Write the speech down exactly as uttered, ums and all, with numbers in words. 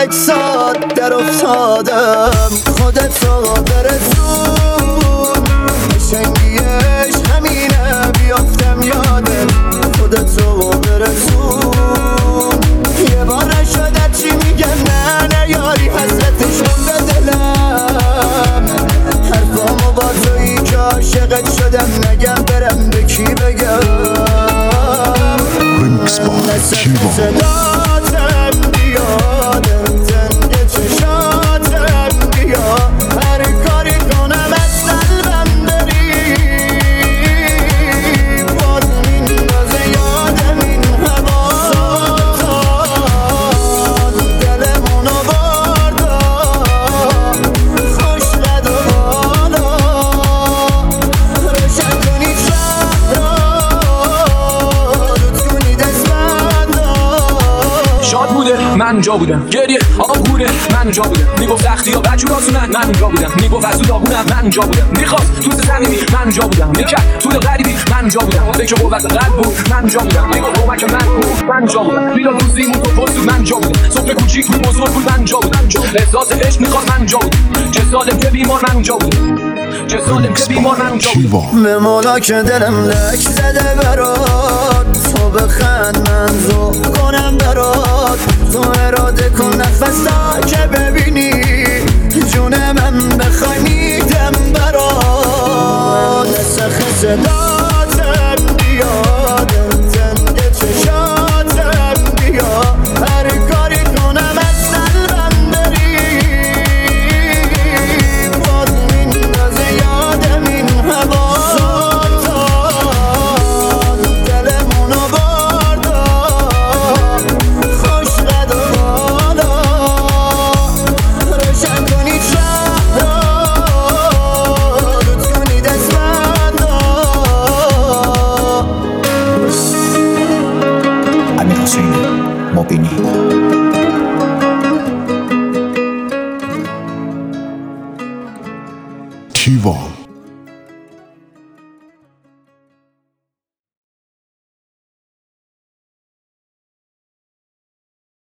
یک ساعت در افتادم خودت رو برسون قشنگیش همینه بیافتم یادت خودت رو برسون یه بار نشده چی میگم نه نه یاری حسرتش مونده دلم حرفامو با تویی که عاشقت شدم نگم برم به کی بگم صداتم بیادم تنگ چشاتم بیا هر کاری کنم از قلبم بری باز میندازه یادم این هوا دلمونو بردا خوش قد و بالا روشن کنی شهر شاد بوده من اونجا بودم گریه آب بوده من اونجا بودم میگفت سختی ها بچه باسونن من اونجا بودم میگفت از تو داغونم من اونجا بودم میخواست توست زمینی من اونجا بودم میکرد طول غریبی من اونجا بودم فکر قوت قلب بود من اونجا بودم میگفت کمک من بود من اونجا بودم بیلا دوستی مون تو پست من اونجا بودم سفره کوچیک بود مزور بود من اونجا بودم احساس عشق میخواست من اونجا بودم چه سالم که بیمار من اونجا بودم چه سالم که بیمار من اونجا بودم به مولا که دلم لک زده برات تو بخند من ذوق کنم برات تو اراده کن نفس تا که ببینی جون من بخوای میدم برات نسخ صداتم بیادم تنگ چشاتم بیا هر کاری کنم از قلبم بری باز میندازه یادم این هوا دلمونو بردا خوش قد و بالا روشن کنی شهر رود کنی دستبندا امیر حسینی مبینی تیوا